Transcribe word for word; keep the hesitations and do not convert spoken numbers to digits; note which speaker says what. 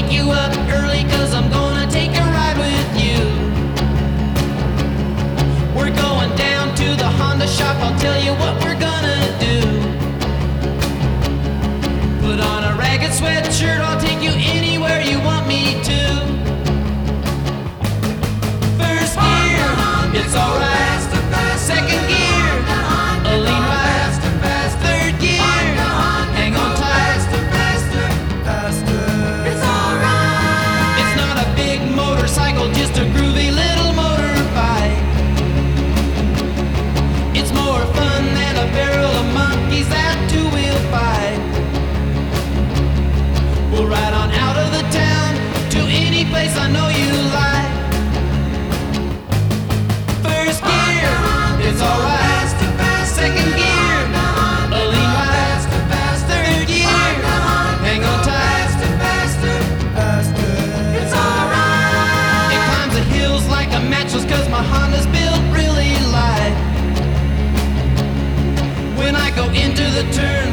Speaker 1: wake you up early, cause I'm gonna take a ride with you. We're going down to the Honda shop, I'll tell you what we're gonna do. Put on a ragged sweatshirt, I'll take you anywhere you want me to. First gear, it's alright. Second gear, a lean ride. Third gear, hang on tight. It's alright. It's not a big motorcycle, just a groovy little motorbike. It's more fun than a barrel of monkeys that two-wheel fight. We'll ride on out of the town to any place I know you like. First gear, it's alright. Second gear, a lean ride. Third gear, hang on tight. It's alright. It climbs the hills like a mattress, cause my Honda's built really light. When I go into the turn,